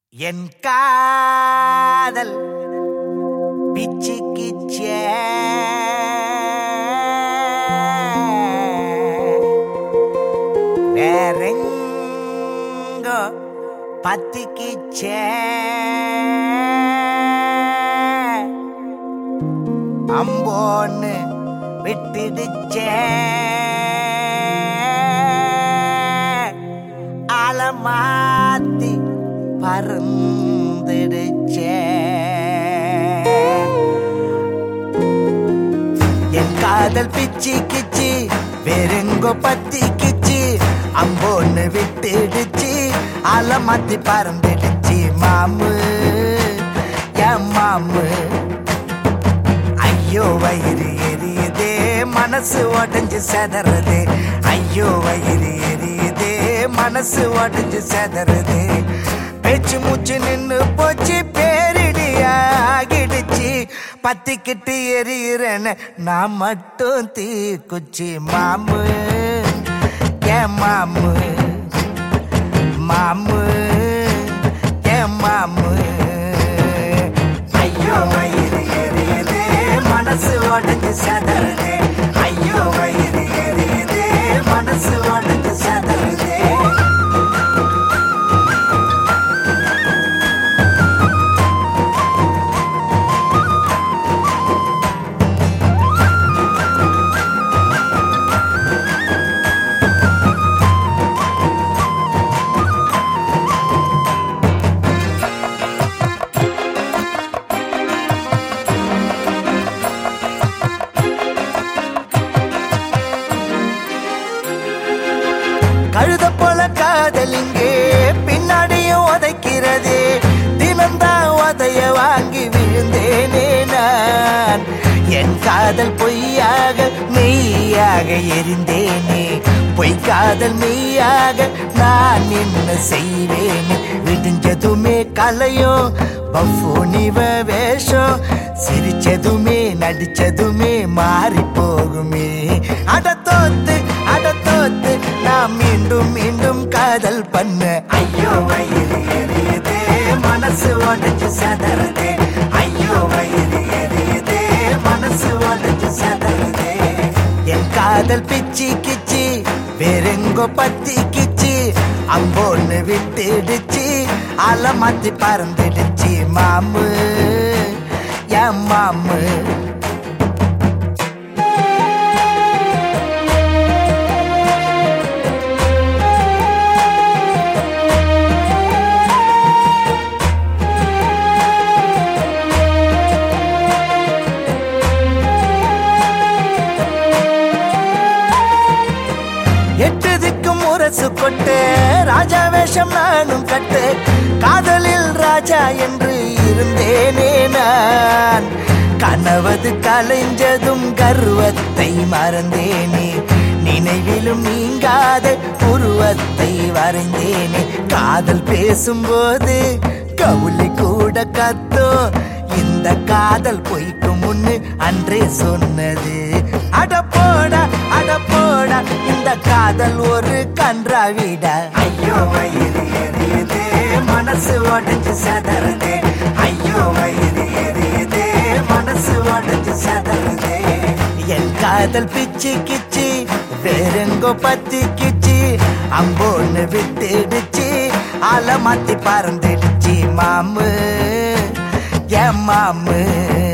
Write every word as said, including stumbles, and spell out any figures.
என் காதல் பிச்சுக்கிச்சே வேறெங்கோ பத்திக்கிச்சே அம்போன்னு விட்டுடுச்சே ஆலமாத்தி பறந்துடுச்சே என் காதல் பிச்சுக்கிச்சு வேறெங்கோ பத்திக்கிச்சு அம்போன்னு விட்டுடுச்சு ஆலமாத்தி பறந்துடுச்சு மாமு என் மாமு ஐயோ வயிறு எரியுதே மனசு உடஞ்சு செதறதே ஐயோ வயிறு எரியுதே மனசு உடஞ்சு செதறதே பேச்சு மூச்சு நின்னு போச்சு பேரிடி ஆகிடுச்சு பத்திக்கிட்டு எரியுறேன்னு நான் மட்டும் தீக்குச்சி மாமு ஏன் மாமு மாமு ஏன் மாமு ஐயோ வயிறு எரியுதே மனசு உடஞ்சு செதறதே ஐயோ வயிறு எரியுதே மனசு உடஞ்சு செதறதே கழுத போல காதலிங்கே பின்னாடியும் உதைக்கிறது தினம்தான் உதைய வாங்கி விழுந்தேனே நான் என் காதல் பொய்யாக மெய்யாக எரிந்தேனே பொய் காதல் மெய்யாக நான் என்ன செய்வேனே விடிஞ்சதுமே கலையும் பஃபோனிவ வேஷம் சிரிச்சதுமே நடிச்சதுமே மாறி போகுமே அட தோத்து அட தோத்து நான் மீண்டும் மீண்டும் காதல் பண்ண ஐயோ வயிறு எரியுதே மனசு உடஞ்சு செதறதே ஐயோ வயிறு எரியுதே மனசு உடஞ்சு செதறதே என் காதல் பிச்சி கிச்சி வேறெங்கோ பத்தி கிச்சி அம்போன்னு விட்டுடுச்சு ஆலமாத்தி பறந்துடுச்சு மாமு என் மாமு எட்டதுக்கும் முரசு கொட்டு ராஜா வேஷம் நானும் கட்டு காதலில் ராஜா என்று இருந்தேனே நான் கனவது கலைஞ்சதும் கர்வத்தை மறந்தேனே நினைவிலும் நீங்காத உருவத்தை வரைந்தேனே காதல் பேசும்போது கவுளி கூட கத்தோ இந்த காதல் பொய்க்கு முன்னு அன்றே சொன்னது அட போடா அட போடா இந்த காதல் ஒரு கன்றாவிடா ஐயோ வயிறு எரியுதே மனசு உடஞ்சு செதறதே ஐயோ வயிறு எரியுதே மனசு உடஞ்சு செதறதே என் காதல் பிச்சு கிச்சு வேறெங்கோ பத்தி கிச்சு அம்போன்னு விட்டுடுச்சு ஆலமாத்தி பறந்துடுச்சு மாமு என் மாமு